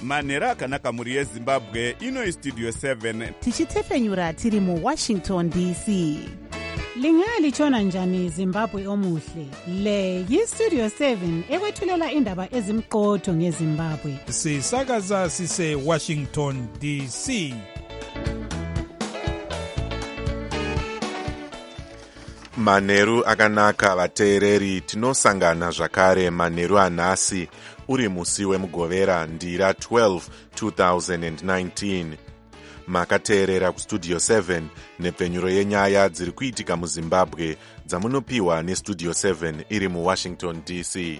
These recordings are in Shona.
manhero akanaka mhuri yezimbabwe. Ino Studio 7 tichitefenyura tiri muWashington DC. Lingalitshona njani Zimbabwe omuhle? Le yiStudio 7 ekwethulela indaba ezimqotho ngeZimbabwe. Sisakaza sise Washington DC. Manheru akanaka vateereri, tinosangana zvakare manheru anhasi uri musi wemugovera ndira 12 2019. Makateerera kuStudio 7 nepfenyuro yenyaya dziri kuitika muZimbabwe dzamunopiwa neStudio 7 iri muWashington DC.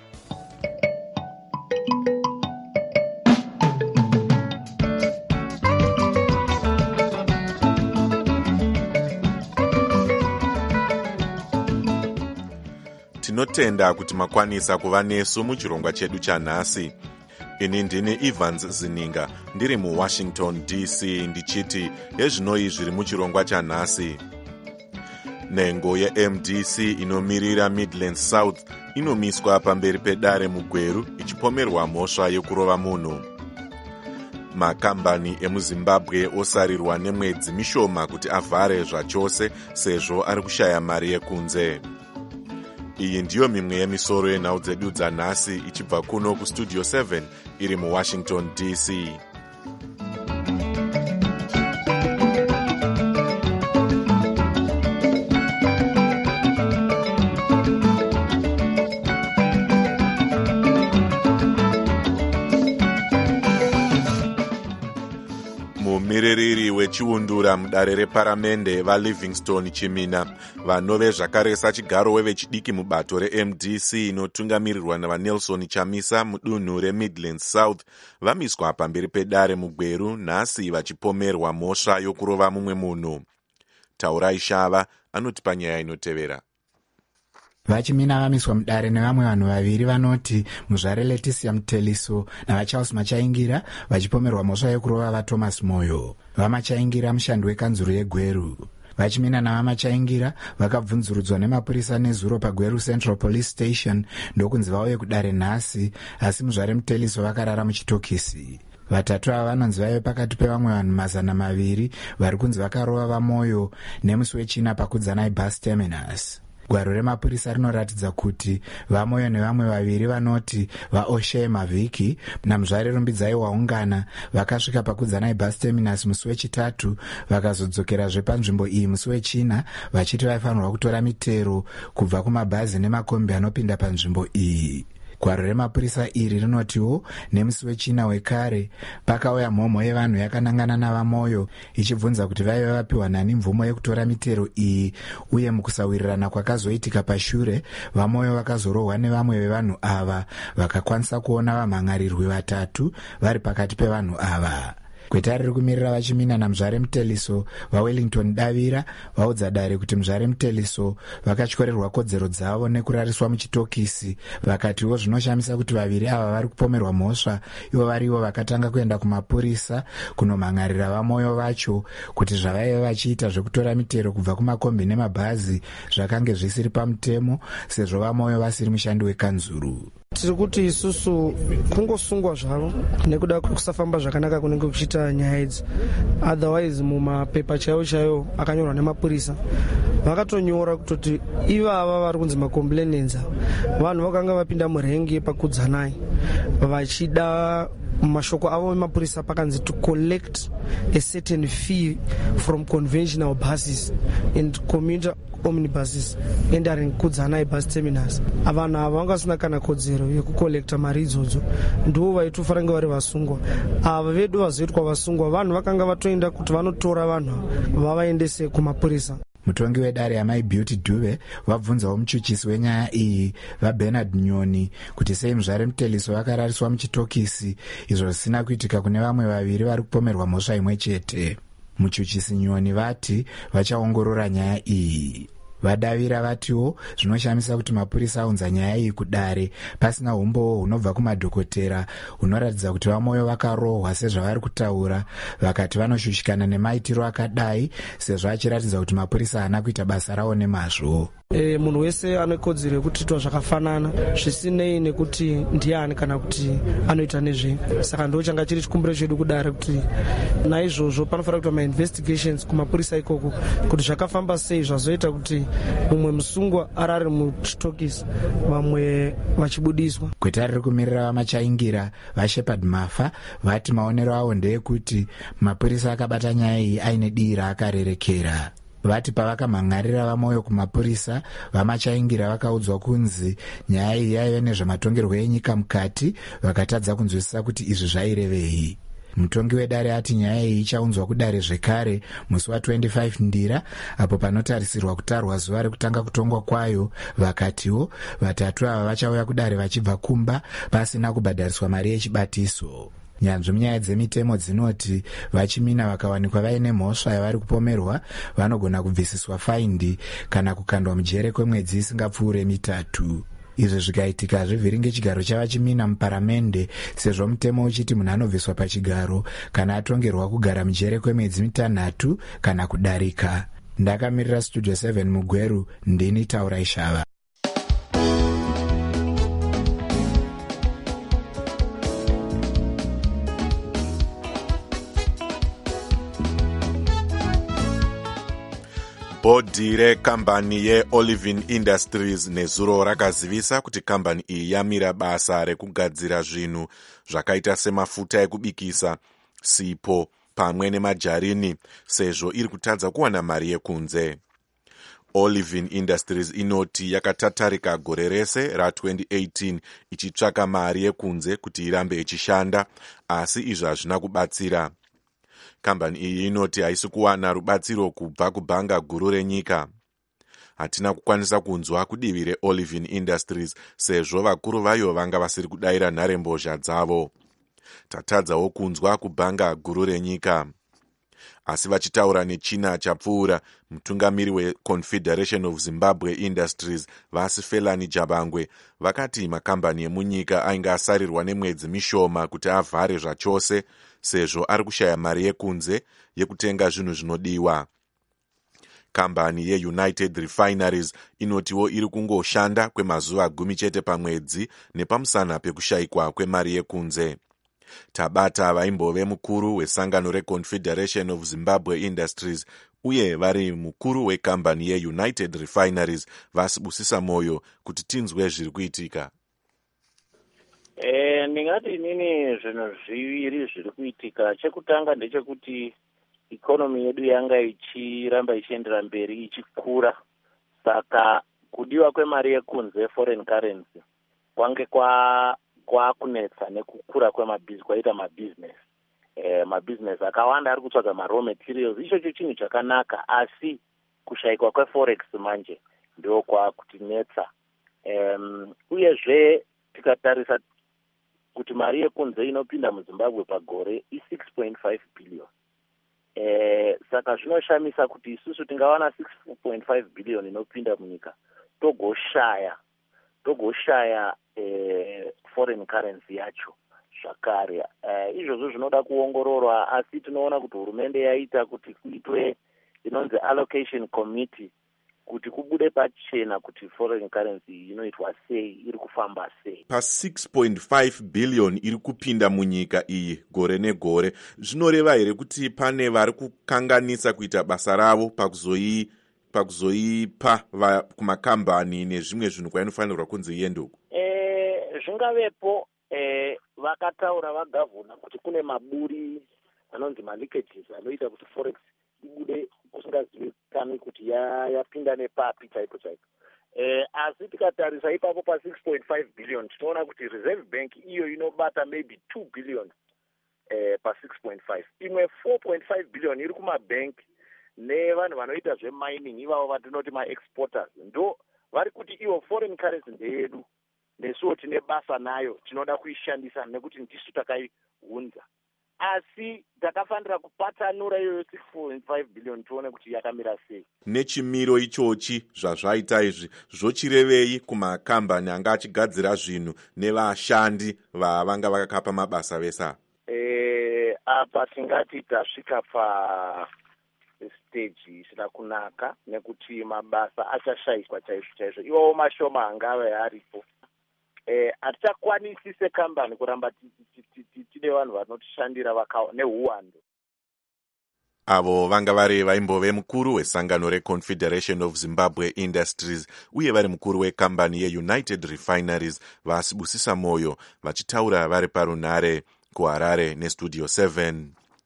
Tinotenda kuti makwanisa kuva nesu muchirongwa chedu chanhasi. Ini ndini Evans Zininga ndiri muWashington DC ndichiti ezvinoi zviri muchirongwa chanhasi. Nhengo yeMDC inomirira Midlands South inomiswa pamberi pedare muGweru ichipomerwa mhosva yekurova munhu. Makambani emuZimbabwe osarirwa nemwedzi mishoma kuti avhare zvachose sezvo ari kushaya mari yekunze. Iyi ndiyo mimwe yemisoro yenhau dzedu dzanhasi ichibva kuno kuStudio 7 iri muWashington DC. Mumiririri wechiundura mudare reparamende vaLivingstone Chimina vanove zvakaresa chigaro wevechidiki mubato reMDC inotungamirirwa navaNelson Chamisa mudunhu reMidlands South vamiswa pamberi pedare muGweru nhasi vachipomerwa mhosva yokurova mumwe munhu. Taurai Shava anotipa nyaya inotevera. Vachimina vamiswa mudare nevamwe vanhu vaviri vanoti muzvare Leticia Mteliso navaCharles Machaingira vachipomerwa mhosva yokurova vaThomas Moyo. VaMachaingira mushandi wekanzuru yeGweru. Vachimina navaMachaingira vakabvunzurudzwa nemapurisa nezuro paGweru Central Police Station ndokunzi vauye kudare nhasi, asi muzvare Mteliso vakarara muchitokisi. Vatatu ava vanonzi vaive pakati pevamwe vanhu 200 vari kunzi vakarova vaMoyo nemusi wechina pakudzanai bus terminus. Gwaro remapurisa rinoratidza kuti vaMoyo nevamwe vaviri vanoti vaOshea Mavhiki namuzvare Rumbidzai waungana vakasvika pakudzanai bus terminus musi wechitatu vakazodzokerazve panzvimbo iyi musi wechina vachiti vaifanirwa kutora mitero kubva kumabhazi nemakombi anopinda panzvimbo iyi. Gwaro remapurisa iri rinotiwo nemusi wechina wekare pakauya mhomho yevanhu yakanangana navaMoyo ichibvunza kuti vaive vapiwa nani mvumo yekutora mitero iyi, uye mukusawirirana kwakazoitika pashure vaMoyo vakazorohwa nevamwe vevanhu ava vakakwanisa kuona vamhangarirwi vatatu vari pakati pevanhu ava. Kweta riri kumirira Vachimina namuzvare Mteliso vaWellington Davira vaudza dare kuti muzvare Mteliso vakatyorerwa kodzero dzavo nekurariswa muchitokisi. Vakatiwo zvinoshamisa kuti vaviri ava vari kupomerwa mhosva ivo varivo vakatanga kuenda kumapurisa kunomhangarira vaMoyo vacho kuti zvavaive vachiita zvekutora mitero kubva kumakombi nemabhazi zvakange zvisiri pamutemo sezvo vaMoyo vasiri mushandi wekanzuru. Tiri kuti isusu kungosungwa zvavo nekuda kusafamba zvakanaka kunenge kuchiita nyaya idzi. Otherwise mumapepa chaiwo akanyorwa nemapurisa vakatonyora kutoti ivava vari kunzi makomplainants vanhu vakanga vapinda murengi pakudzanai vachida mashoko avo emapurisa pakanzi to collect a certain fee from conventional buses and commuter omnibuses entering kudzanai bus terminus. Vanhu ava vanga vasina kana kodzero yekukolekta mari idzodzo, ndivo vaitofanira kunge vari vasungwa. Ava vedu vazoitwa vasungwa vanhu vakanga vatoenda kuti vanotora vanhu vavaendese kumapurisa. Mutongi wedare yaMai Beauty Dube vabvunzawo muchuchisi wenyaya iyi vaBernard Nyoni kuti sei muzvare Mteliso vakarariswa muchitokisi izvo zvisina kuitika kune vamwe vaviri vari kupomerwa mhosva imwe chete. Muchuchisi Nyoni vati vachaongorora nyaya iyi. Vadavira vatiwo zvinoshamisa kuti mapurisa aunza nyaya iyi kudare pasina umbowo hunobva kumadhokotera hunoratidza kuti vaMoyo vakarohwa sezvavari kutaura, vakati vanoshushikana nemaitiro akadai sezvo achiratidza kuti mapurisa haana kuita basa rawo nemazvo. munhu wese ane kodzero yekutiitwa zvakafanana zvisinei nekuti ndiani kana kuti anoita nezvei. Saka ndo changa chiri chikumbiro chedu kudare kuti naizvozvo panofanira kuitwa mainvestigations kumapurisa ikoko kuti zvakafamba sei zvazoita kuti mumwe musungwa ari muchitokisi vamwe vachibudiswa. Gweta riri kumirira vamachaingira vaShepard Mafa vati maonero avo ndeyekuti mapurisa akabata nyaya iyi aine dii raakarerekera. Vati pavakamhangarira vaMoyo kumapurisa, vamachaingira vakaudzwa kunzi nyaya iyi yaive nezvematongerwo enyika mukati, vakatadza kunzwisisa kuti izvi zvairevei. Mutongi wedare ati nyaya iyi ichaunzwa kudare zvekare musi wa25 Ndira, apo panotarisirwa kutarwa zuva rekutanga kutongwa kwayo. Vakatiwo vatatu ava vachauya kudare vachibva kumba pasina kubhadhariswa mari yechibatiso. Nyanzvi munyaya dzemitemo dzinoti vachimina vakawanikwa vaine mhosva yavari kupomerwa vanogona kubvisiswa faindi kana kukandwa mujere kwemwedzi isingapfuure 3. Izvi zvikaitika hazvivhiringe chigaro chavachimina muparamende, sezvo mutemo uchiti munhu anobviswa pachigaro kana atongerwa kugara mujere kwemwedzi 3 kana kudarika. Ndakamirira Studio 7 muGweru, ndini Taurai Shava. Bhodhi rekambani yeOlivin Industries nezuro rakazivisa kuti kambani iyi yamira basa rekugadzira zvinhu zvakaita semafuta ekubikisa, sipo pamwe nemajarini, sezvo iri kutadza kuwana mari yekunze. Olivin Industries inoti yakatatarika gore rese ra2018 ichitsvaka mari yekunze kuti irambe ichishanda, asi izvi hazvina kubatsira. Kambani iyi inoti haisi kuwana rubatsiro kubva kubhanga guru renyika. Hatina kukwanisa kunzwa kudivi reOlivin Industries sezvo vakuru vayo vanga vasiri kudayira nharembozha dzavo. Tatadzawo kunzwa kubhanga guru renyika. Asi vachitaura nechina chapfuura, mutungamiri weConfederation of Zimbabwe Industries Vasi Felani Jabangwe vakati makambani emunyika ainge asarirwa nemwedzi mishoma kuti avhare zvachose sezvo ari kushaya mari yekunze yekutenga zvinhu zvinodiwa. Kambani yeUnited Refineries inotiwo iri kungoshanda kwemazuva 10 chete pamwedzi nepamusana pekushayikwa kwemari yekunze. Tabata vaimbove mukuru wesangano reConfederation of Zimbabwe Industries uye vari mukuru wekambani yeUnited Refineries Vasibusisa Moyo kuti tinzwe zviri kuitika. Ndingati inini zvinhu zviviri zviri kuitika. Chekutanga ndechekuti ikonomi yedu yanga ichiramba ichiendera mberi ichikura, saka kudiwa kwemari yekunze foreign currency kwange kwakunetsa nekukura kwaita mabusiness. Mabusiness akawanda ari kutsvaga maraw materials, ichocho chinhu chakanaka, asi kushayikwa kweforex manje ndio kwakutinetsa. Uyezve tikatarisa kuti mari yekunze inopinda muZimbabwe pagore i6.5 billion. Saka zvinoshamisa kuti isusu tingawana 6.5 billion inopinda munyika togoshaya foreign currency yacho zvakare. Izvozvo zvinoda kuongororwa, asi tinoona kuti hurumende yaita kuti kuitwe inonzi allocation committee kuti kubude pachena kuti foreign currency inoitwa sei, iri kufamba sei. Pa 6.5 billion iri kupinda munyika iyi gore negore, zvinoreva here kuti pane vari kukanganisa kuita basa ravo pakuzoipa kumakambani nezvimwe zvinhu kwainofanirwa kunzi ienduko? Zvingavepo. Vakataura vagavhuna kuti kune maburi anonzi maleakages anoita kuti forex ibude kusingazivikanwi kuti yapinda nepapi chaipo. Asi tikatarisa ipapo pa 6.5 billion tinoona kuti Reserve Bank iyo inobata maybe 2 billion pa 6.5. Imwe 4.5 billion iri kumabank nevanhu vanoita zvemining, ivavo vatinoti ma-exporters. Ndo vari kuti iwo foreign currency ndeyedu, nesuwo tine basa nayo, tinoda kuishandisa nekuti ndisu takaiunza. Asi takafanira kupatanura iyoyo 6.5 billion tione kuti yakamira sei. Nechimiro ichochi zvazvaita izvi zvochirevei kumakambani anga achigadzira zvinhu nevashandi vavanga vakakapa mabasa vesa? Apa tingati tasvika pa stage isina kunaka nekuti mabasa achashayiswa chaizvo iwawo mashoma angave aripo. Hatichakwanisi sekambani kuramba tine vanhu vanotishandira neuwandu. Avo vanga vari vaimbove mukuru wesangano reConfederation of Zimbabwe Industries uye vari mukuru wekambani yeUnited Refineries vaSibusisa Moyo vachitaura vari parunhare kuHarare neStudio 7.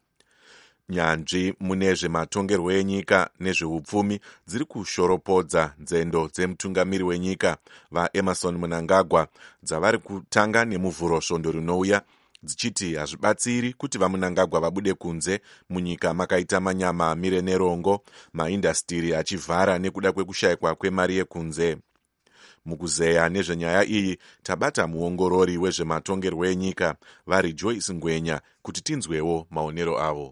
Nyanzvi mune zvematongerwo enyika nezveupfumi dziri kushoropodza nzendo dzemutungamiri wenyika vaEmerson Mnangagwa dzavari kutanga nemuvhuro svondo rinouya, dzichiti hazvibatsiri kuti vaMnangagwa vabude kunze munyika makaita manyama amire nerongo, maindastiri achivhara nekuda kwekushayikwa kwemari yekunze. Mukuzeya nezvenyaya iyi tabata muongorori wezvematongerwo enyika vari Joyce Ngwenya kuti tinzwewo maonero avo.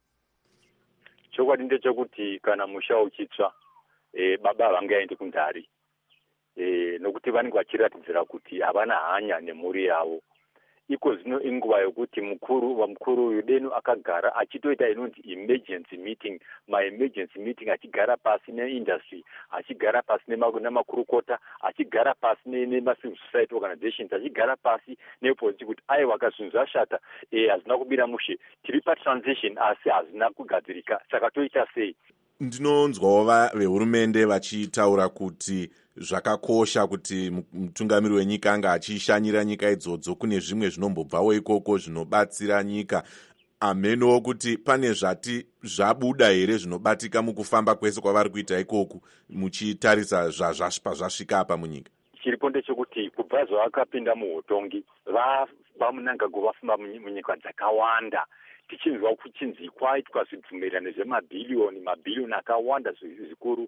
Chokwadi ndechekuti kana musha uchitsva baba vangaendi kundari nokuti vanenge vachiratidzira kuti havana hanya nemhuri yavo. Iko zvino inguva yokuti mukuru uyu deno akagara achitoita inonzi emergency meeting, ma-emergency meeting achigara pasi neindustry, achigara pasi nemakurukota, achigara pasi nema-civil society organizations, achigara pasi nepolitiki kuti aiwa zvinhu zvashata, hazina kubira mushe, tiri patransition asi hazina kugadzirika, saka toita sei? Ndinonzwawo vehurumende vachitaura kuti zvakakosha kuti mutungamiri wenyika anga achishanyira nyika idzodzo kune zvimwe zvinombobvawo ikoko zvinobatsira nyika. Amenowo kuti pane zvati zvabuda here zvinobatika mukufamba kwese kwavari kuita ikoku muchitarisa zvasvika apa munyika. Chiripo ndechekuti kubva zvavakapinda muutongi vaMnangagwa vafamba munyika dzakawanda, tichinzwa kuchinzi kwaitwa zvibvumirano zvemabhilioni akawanda zvikuru,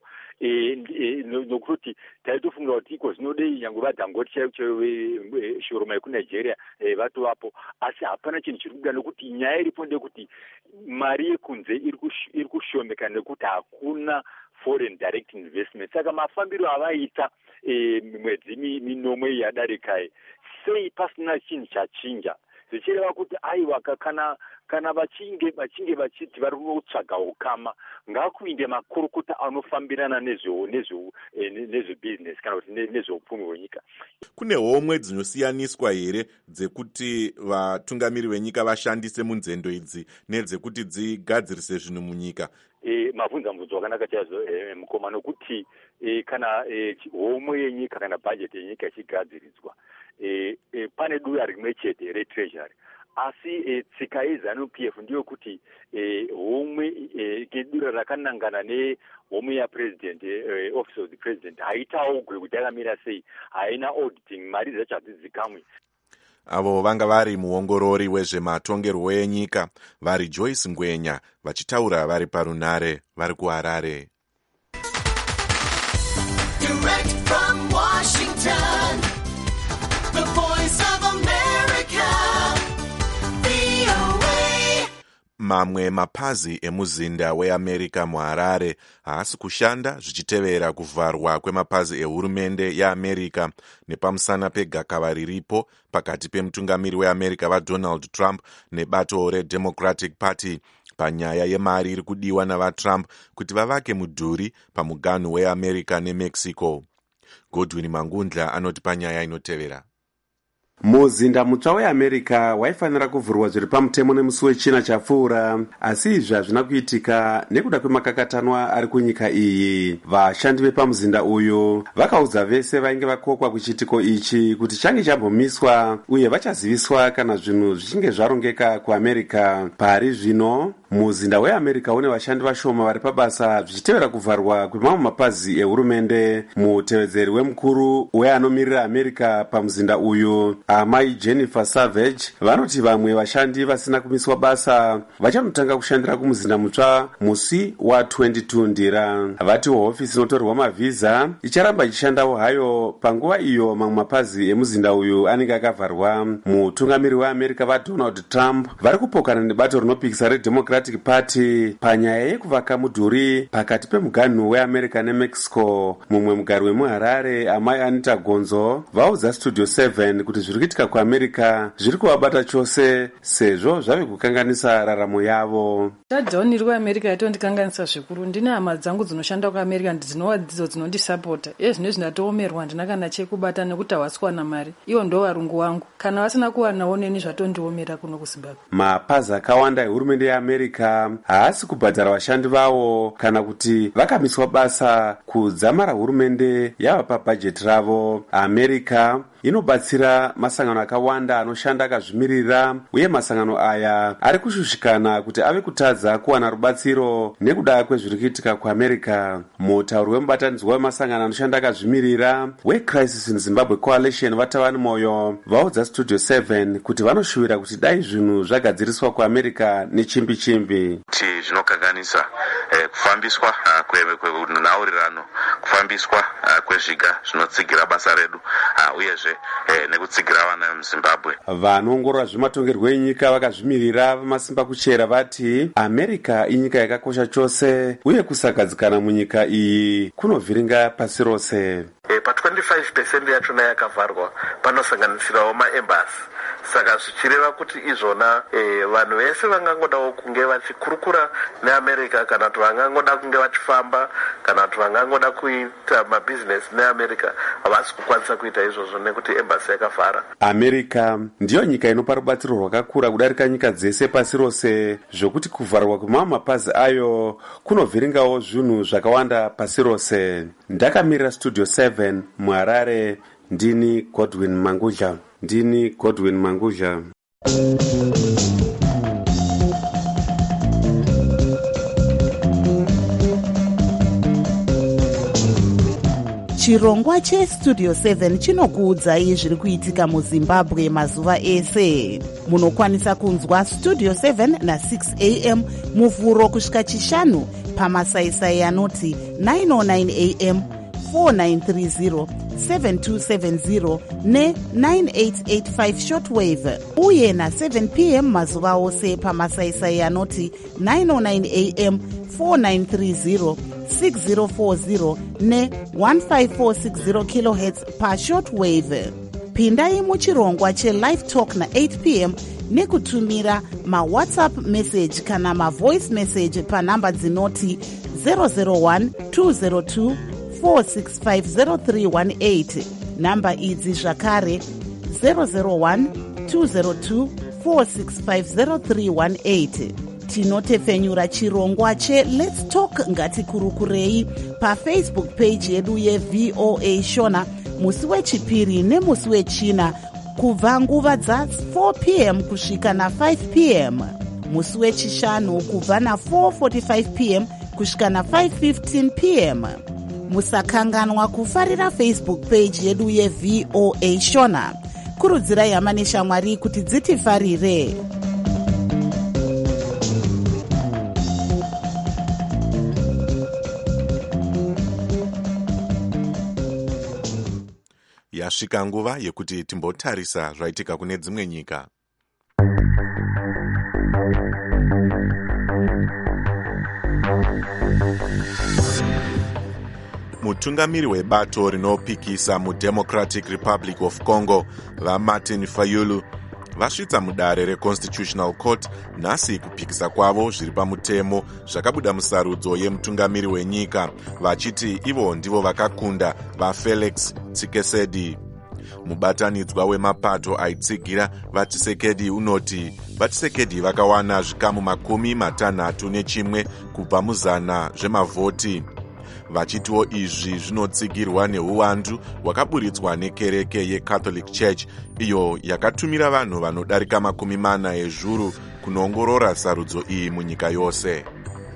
nokuti taitofunga kuti iko zvinodei nyange vaDangote chaivo shoroma yekuNigeria vatovapo, asi hapana chinhu chiri kuda nokuti nyaya iripo ndekuti mari yekunze iri kushomeka nekuti hakuna foreign direct investment. Saka mafambiro avaita mwedzi minomwe yadarika sei pasina chinhu chachinja, zvichireva kuti aiwa kana vachinge vachiti vari kutsvaga ukama ngakuinde makurukota anofambirana nezvebusiness kana kuti nezveupfumi hwenyika. Kune homwe dzinosiyaniswa here dzekuti vatungamiri venyika vashandise munzendo idzi nedzekuti dzigadzirise zvinhu munyika? Mabvunzo akanaka chaizvo mukoma, nokuti kana homwe yenyika kana bhajeti yenyika ichigadziridzwa pane dura rimwe chete retreasury, asi tsika yeZANU-PF ndiyo kuti homwe dura rakanangana nehomwe yapresident, office of the president, haitaugwe kuti yakamira sei, haina auditing, mari dzacho hadzizikamwe. Avo vanga vari muongorori wezvematongerwo enyika vari Joyce Ngwenya vachitaura vari parunhare vari kuHarare. Direct from Washington, the voice of America, VOA. Mamwe mapazi emuzinda weAmerica muHarare haasi kushanda zvichitevera kuvharwa kwemapazi ehurumende yeAmerica nepamusana pegakava riripo pakati pemutungamiri weAmerica vaDonald Trump nebato reDemocratic Party panyaya yemari iri kudiwa navaTrump kuti vavake mudhuri pamuganhu weAmerica neMexico. Godwin Mangundla anoti panyaya inotevera. Muzinda mutsva weAmerica waifanira kuvhurwa zviri pamutemo nemusi wechina chapfuura, asi izvi hazvina kuitika nekuda kwemakakatanwa ari kunyika iyi. Vashandi vepamuzinda uyu vakaudza vese vainge vakokwa kuchitiko ichi kuti change chambomiswa uye vachaziviswa kana zvinhu zvichinge zvarongeka kuAmerica. Pari zvino muzinda weAmerica une vashandi vashoma vari pabasa zvichitevera kuvharwa kwemamwe mapazi ehurumende. Mutevedzeri wemukuru weanomirira America pamuzinda uyu, amai Jennifer Savage, vanoti vamwe vashandi vasina kumiswa basa vachanotanga kushandira kumuzinda mutsva musi wa22 Ndira. Vati hofisi inotorwa mavhiza icharamba ichishandawo hayo panguva iyo mamwe mapazi emuzinda uyu anenge akavharwa. Mutungamiri weAmerica vaDonald Trump vari kupokana nebato rinopikisa reDemocratic democratic party panyaya yekuvaka mudhuri pakati pemuganhu weamerica nemexico. Mumwe mugari wemuharare amai Anita Gonzo vaudza Studio 7 kuti zviri kuitika kuamerica zviri kuvabata chose sezvo zvave kukanganisa raramo yavo. Shutdown iri kuamerica yatondikanganisa zvikuru. Ndine hama dzangu dzinoshanda kuamerica ndinova dzidzo dzinondisapota. Ezvinezvi ndatoomerwa ndina kana chekubata nekuti havasi kuwana mari. Ivo ndo varungu wangu. Kana vasina kuwanawo neni zvatondiomera kuno kuZimbabwe. Mapazi akawanda ehurumende yeamerica haasi kubhadhara vashandi vavo kana kuti vakamiswa basa kudzamara hurumende yava pabhajeti ravo. America inobatsira masangano akawanda anoshanda akazvimirira, uye masangano aya ari kushushikana kuti ave kutadza kuwana rubatsiro nekuda kwezviri kuitika kuamerica. Mutauri wemubatanidzwa wemasangano anoshanda akazvimirira weCrisis in Zimbabwe Coalition Vatavani Moyo vaudza Studio 7 kuti vanoshuvira kuti dai zvinhu zvagadziriswa kuamerica nechimbi chimbi. Zvinokanganisa kufambiswa kwenhaurirano, kufambiswa kwezviga zvinotsigira basa redu, uyezve nekutsigira vana vemuZimbabwe. Vanoongorora zvematongerwo enyika vakazvimirira vamasimba kuchera vati America inyika yakakosha chose, uye kusagadzikana munyika iyi kunovhiringa pasi rose. Pa 25% yachona yakavharwa panosanganisirawo maembasi. Saka zvichireva kuti izvona vanhu vese vangangodawo kunge vachikurukura neAmerica, kana kuti vangangoda kunge vachifamba, kana kuti vangangoda kuita mabhizinesi neAmerica, havasi kukwanisa kuita izvozvo nekuti embasi yakavhara. America ndiyo nyika inopa rubatsiro rwakakura kudarika nyika dzese pasi rose, zvokuti kuvharwa kwemamwe mapazi ayo kunovhiringawo zvinhu zvakawanda pasi rose. Ndakamirira Studio 7 muHarare, ndini Godwin Mangudla. Chirongwa cheStudio 7 chinokuudzai zviri kuitika muZimbabwe mazuva ese. Munokwanisa kunzwa Studio 7 na6 am muvhuro kusvika chishanu pamasaisai anoti 909 am, 4930, 7270 ne9885 shortwave, uye na7 pm mazuva ose pamasaisai anoti 909 am, 4930, 6040 ne1546 kHz pashortwave. Pindai muchirongwa chelive talk na8 pm nekutumira mawhatsapp message kana mavoice message panhamba dzinoti 001 202 4650318. Namba idzi zvakare 001 202 4650318. Tinotefenyura chirongwa cheLet's Talk ngatikurukurei paFacebook page yedu yeVOA Shona musi wechipiri nemusi wechina kubva nguva dza4 pm kusvika na5 pm, musi wechishanu kubva na4:45 pm kusvika na5:15 pm. Musakanganwa kufarira Facebook page yedu yeVOA Shona. Kurudzirai hama neshamwari kuti dzitifarire. Yasvika nguva yekuti timbotarisa zvaitika kune dzimwe nyika. Mutungamiri webato rinopikisa muDemocratic Republic of Congo vaMartin Fayulu vasvitsa mudare reConstitutional Court nhasi kupikisa kwavo zviri pamutemo zvakabuda musarudzo yemutungamiri wenyika, vachiti ivo ndivo vakakunda vaFelix Tshisekedi. Mubatanidzwa wemapato aitsigira vaTshisekedi unoti vaTshisekedi vakawana zvikamu 61 kubva muzana zvemavhoti. Vachitiwo izvi zvinotsigirwa neuwandu hwakaburitswa nekereke yeCatholic Church, iyo yakatumira vanhu vanodarika 40 ezvuru kunoongorora sarudzo iyi munyika yose.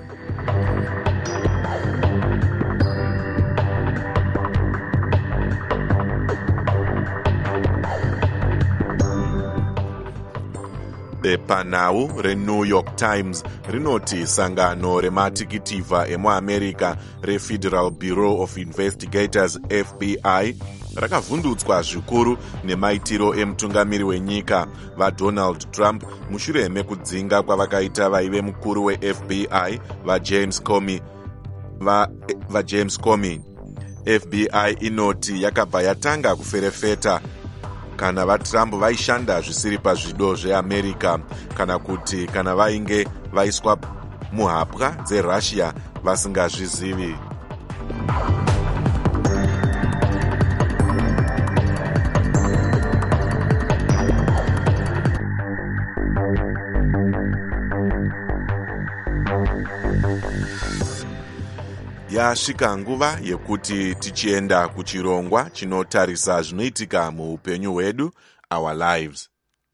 Bepanhau reNew York Times rinoti sangano rematikitifa emuAmerica reFederal Bureau of Investigators FBI rakavhundutswa zvikuru nemaitiro emutungamiri wenyika vaDonald Trump mushure mekudzinga kwavakaita vaive mukuru weFBI vaJames Comey. FBI inoti yakabva yatanga kuferefeta kana vaTrump vaishanda zvisiri pazvido zveAmerica kana kuti kana vainge vaiswa muhapwa dzeRussia vasingazvizivi. Yasvika nguva yekuti tichienda kuchirongwa chinotarisa zvinoitika muupenyu hwedu, our lives.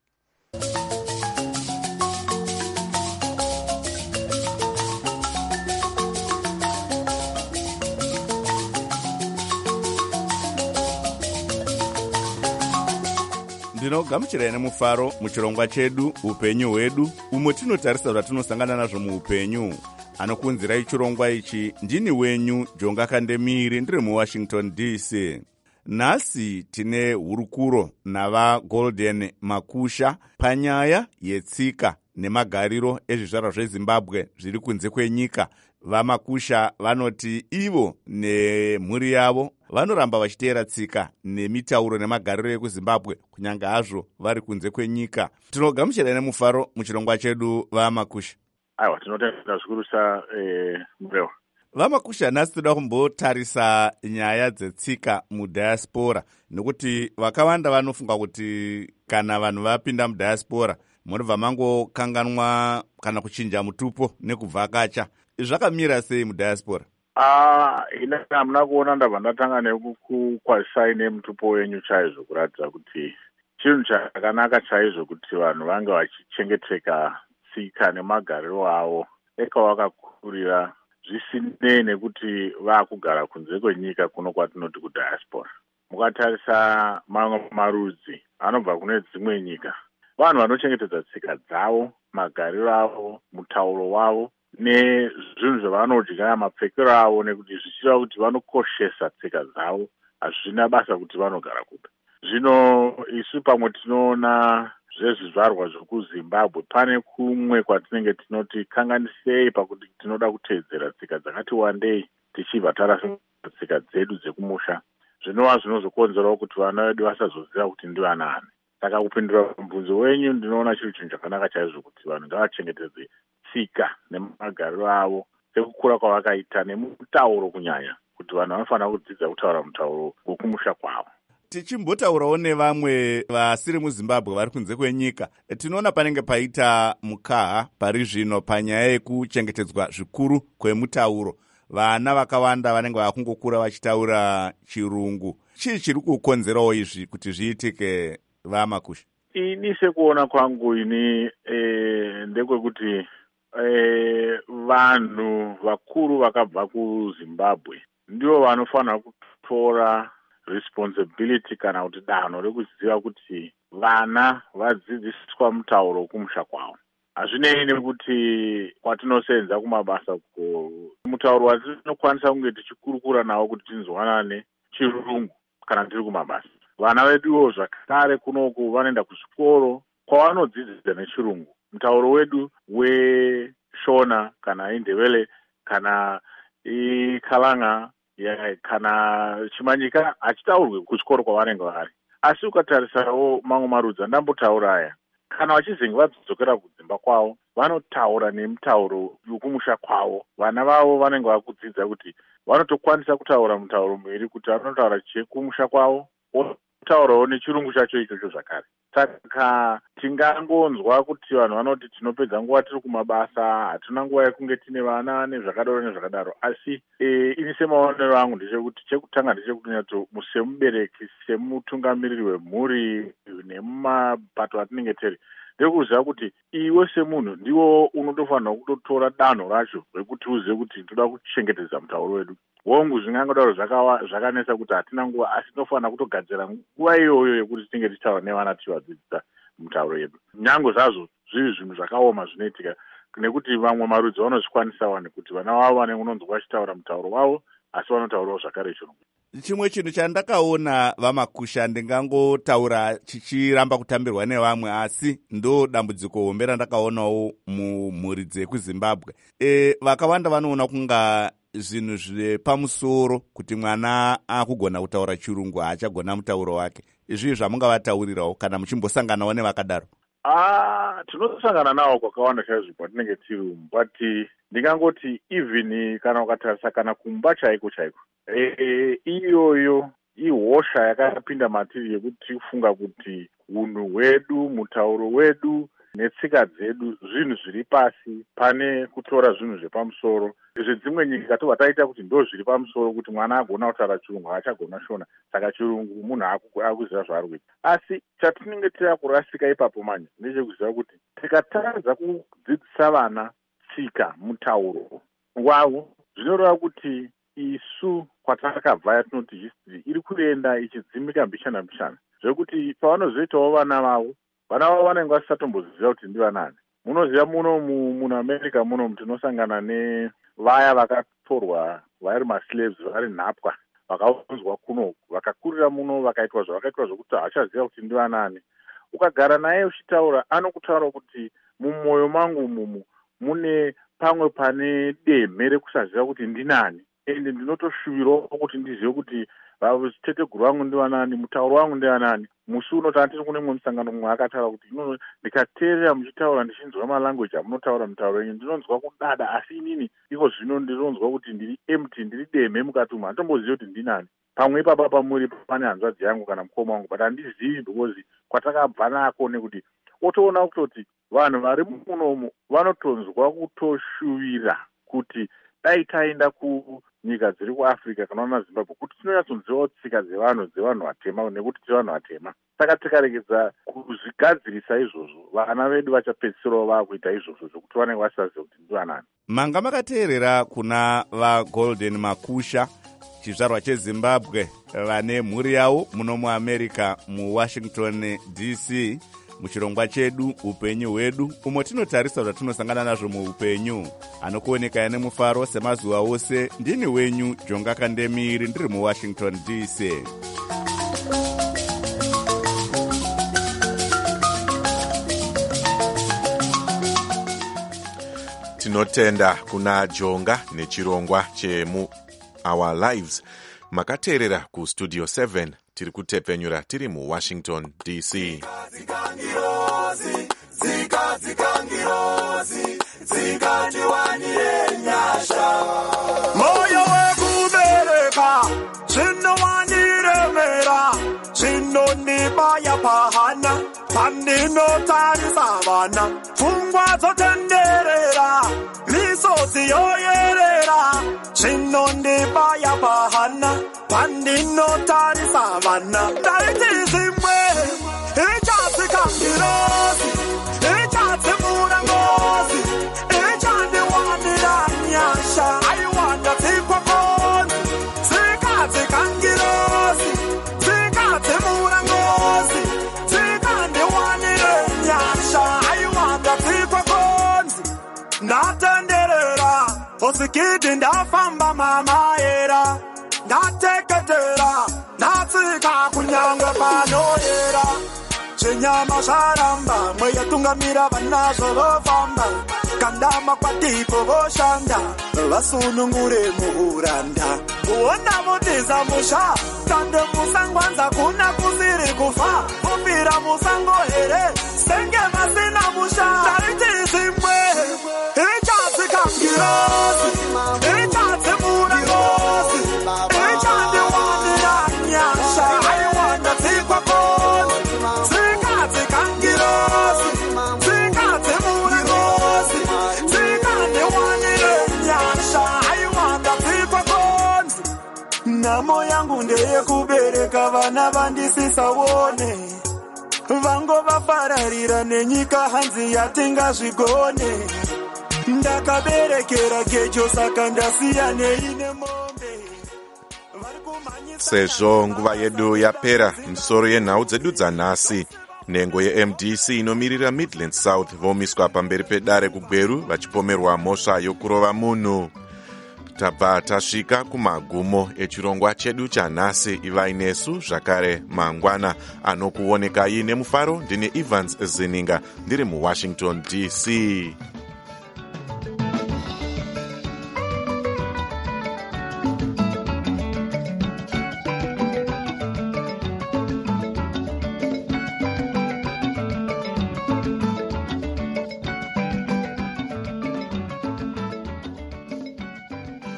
Ndinogamuchirai nemufaro muchirongwa chedu upenyu hwedu, umo tinotarisa zvatinosangana nazvo muupenyu. Anokunzirai chirongwa ichi ndini wenyu Jonga Kandemiri, ndiri muWashington DC. Nhasi tine hurukuro nava Golden Makusha panyaya yetsika nemagariro ezvizvarwa zveZimbabwe zviri kunze kwenyika. VaMakusha vanoti ivo nemhuri yavo vanoramba vachiteera tsika nemitauro nemagariro ekuZimbabwe kunyanga hazvo vari kunze kwenyika. Tinogamuchirai nemufaro muchirongwa chedu vaMakusha. Aiwa, tinotenda zvikurusa Murewa. VaMakusha, nhasi toda kumbotarisa nyaya dzetsika mudhayasipora, nekuti vakawanda vanofunga kuti kana vanhu vapinda mudhayasipora munobva mangokanganwa kana kuchinja mutupo nekuvhakacha. Zvakamira sei mudhayasipora? Ina hamuna kuona ndabva ndatanga nekukwazisai nemutupo wenyu chaizvo, kuratidza kuti chinhu chakanaka chaizvo kuti vanhu vange vachichengeteka tsika nemagariro avo ekawakakurira zvisinei nekuti vaakugara kunze kwenyika kuno kwatinoti kudhayasipora. Mukatarisa mamwe marudzi anobva kune dzimwe nyika, vanhu vanochengetedza tsika dzavo, magariro avo, mutauro wavo nezvinhu zvavanodya, mapfekero avo, nekuti zvichireva kuti vanokoshesa tsika dzavo, hazvina basa kuti vanogara kupi. Zvino isu pamwe tinoona zvezvizvarwa zvekuZimbabwe pane kumwe kwatinenge tinoti kanganisei pakuti tinoda kuteedzera tsika dzakati wandei tichibva tarasa tsika dzedu dzekumusha, zvinova zvinozokonzerawo kuti vana vedu vasazoziva kuti ndivanani. Saka kupindura mubvunzo wenyu ndinoona chiri chinhu chakanaka chaizvo kuti vanhu ngavachengetedze tsika nemagariro avo sekukura kwavakaita nemutauro kunyanya, kuti vanhu vanofanira kudzidza kutaura mutauro wekumusha kwavo. Tichimbotaurawo nevamwe vasiri muZimbabwe vari kunze kwenyika, tinoona panenge paita mukaha pari zvino panyaya yekuchengetedzwa zvikuru kwemutauro. Vana vakawanda vanenge vakungokura vachitaura chirungu. Chii chiri kukonzerawo izvi kuti zviitike, vaMakusha? Ini sekuona kwangu ini ndekwekuti vanhu vakuru vakabva kuZimbabwe ndivo vanofanira kutora responsibility kana kuti danho rekuziva kuti vana vadzidziswa mutauro wekumusha kwavo. Hazvinei nekuti kwatinosenza kumabasa mutauro watinokwanisa kunge tichikurukura nawo kuti tinzwanane chirungu kana tiri kumabasa. Vana veduwo zvakare kunoku vanoenda kuzvikoro kwavanodzidzisa nechirungu. Mutauro wedu weShona kana iNdebele kana iKalanga kana Chimanyika hachitaurwi kuchikoro kwavanenge vari. Asi ukatarisawo mamwe marudzi andambotaura aya, kana vachizenge vadzokera kudzimba kwavo vanotaura nemutauro wekumusha kwavo. Vana vavo vanenge vakudzidza kuti vanotokwanisa kutaura mutauro muviri, kuti vanotaura chekumusha kwavo votaurawo nechirungu chacho ichocho zvakare. Saka tingangonzwa kuti vanhu vanoti tinopedza nguva tiri kumabasa, hatuna nguva yekunge tine vana nezvakadaro nezvakadaro. Asi ini semaonero angu ndechekuti chekutanga ndechekuti semubereki, semutungamiriri wemhuri nemumapato atinenge tiri, ndekuziva kuti iwe semunhu ndiwo unotofanira kutotora danho racho rekuti uzive kuti toda kuchengetedza mutauro wedu. Hongu zvingangodaro zvakanesa kuti hatina nguva, asi tinofanira kutogadzira nguva iyoyo yekuti tinge tichitaura nevana tichivadzidzisa mutauro yedu. Nyange zvazvo zviri zvinhu zvakaoma zvinoitika, nekuti vamwe marudzi vanozvikwanisa nekuti vana vavo vanenge unonzwa vachitaura mutauro wavo asi vanotaurawo zvakare chirungu. chimwe chinhu chandakaona vamakusha ndingangotaura chichiramba kutambirwa nevamwe, asi ndo dambudziko hombe randakaonawo mumhuri dzekuzimbabwe. Vakawanda vanoona kunga zvinhu zvepamusoro kuti mwana akugona kutaura chirungu haachagona mutauro wake. Izvi zvamungavataurirawo kana muchimbosanganawo nevakadaro? Tinosangana nawo kwakawanda chaizvo kwatinenge tiri, but ndingangoti even kana ukatarisa kana kumba chaiko iyoyo ihosha yakapinda matiri yekuti tirifunga kuti unhu hwedu, mutauro wedu netsika dzedu zvinhu zviri pasi pane kutora zvinhu zvepamusoro. Zvedzimwe nyika tobva taita kuti ndo zviri pamusoro, kuti mwana agona kutaura chirungu haachagona shona, saka chirungu munhu akuziva zvaari kuita. Asi chatinenge tiri kurasika ipapo manje ndechekuziva kuti tikatadza kudzidzisa vana tsika, mutauro wavo, zvinoreva kuti isu kwatakabva yatinoti history iri kuenda ichidzimika mbishana zvekuti pavanozoitawo vana vavo vanenge vasisatomboziva kuti ndivanani. Munoziva muno muAmerica muno tinosangana nevaya vakatorwa vari maslaves, vari nhapwa, vakaunzwa kuno, vakakurira muno, vakaitwa zvavakaitwa zvokuti haachaziva kuti ndivanani. Ukagara naye uchitaura, anokutaura kuti mumwoyo mangu mumu mune pamwe pane demhe rekusaziva kuti ndinani, ende ndinotoshuvirawo kuti ndizive kuti teteguru wangu ndivanani, mutauro wangu ndivanani. Musi unotanga tiri kune mumwe musangano mumwe akataura kuti ndikateerera muchitaura ndichinzwa malanguage amunotaura mutauro yenyu ndinonzwa kudada, asi inini iko zvino ndinonzwa kuti ndiri empty, ndiri demhe mukati umu, handitombozivi kuti ndinani. Pamwe ipapa pamuri pane hanzvadzi yangu kana mukoma wangu, but handizivi because kwatakabva nako nekuti otoona kutoti vanhu vari munomu vanotonzwa kutoshuvira kuti dai taenda kunyika dziri kuAfrica kana maZimbabwe kuti tinonyatsonzivawo tsika dzevanhu vatema nekuti tivanhu vatema. Saka tikaregedza kuzvigadzirisa izvozvo, vana vedu vachapedzisirawo vakuita izvozvo zvokuti vanenge vasaziva kuti ndivanani. Manga makateerera kuna vaGolden Makusha, chizvarwa cheZimbabwe, vane mhuri yavo muno muAmerica muWashington DC, muchirongwa chedu upenyu hwedu, umo tinotarisa zvatinosangana nazvo muupenyu. Anokuoneka nemufaro semazuva ose. Ndini wenyu Jonga Kandemiri, ndiri muWashington DC. Tinotenda kuna Jonga nechirongwa chemu Our Lives. Makateerera kustudio 7 tiri kutepfenyura tiri muWashington DC. Moyo wekubereka zvinowanyiremera, zvinondibaya pahana pandinotarisa vana, pfungwa dzotenderera, misodzi yoyerera, zvinondibaya pahana pandinotarisa vana. Ndaiti zvimwe ichadzikangirozi, ichadzimura ngozi, ichandiwanira nyasha, aiwanda dzikwakonzi, dzikadzikangirozi, dzikadzimura ngozi, dzikandiwanire nyasha, aiwanda dzikwakonzi. Ndatenderera osikiti ndafamba mamayera, ndateketera ndatsika kunyangwe panoyera, zvenyama zvaramba mweyatungamira vanazvo vofamba, kandama kwatipo voshanda vasunungure muuranda, kuona votiza musha tande musangwanza kuna kusiri kufa, vofira musango here senge masina musha. Ndaiti zvimwe ichadzikangirozi, ichadzimura ngozi, ichandiwanira nyasha, aiwanda dzikwakonzi, dzikadzikangirozi, dzikadzimura ngozi, dzikandiwanire nyasha, aiwanda dzikwakonzi. Nhamo yangu ndeyekubereka vana vandisisaone, vangovafararira nenyika hanzi yatingazvigone. Ndakaberekera kecho saka ndasiya neine mombe. Sezvo nguva yedu yapera, misoro yenhau dzedu dzanhasi. Nhengo yeMDC inomirira Midland South vomiswa pamberi pedare kuGweru vachipomerwa mhosva yokurova munhu. tabva tasvika kumagumo echirongwa chedu chanhasi. ivai nesu zvakare mangwana. Anokuonekai nemufaro ndine Evans Zininga ndiri muWashington DC.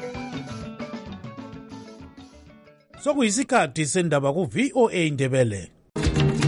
sokuyisikhathi sendaba ku-VOA Ndebele.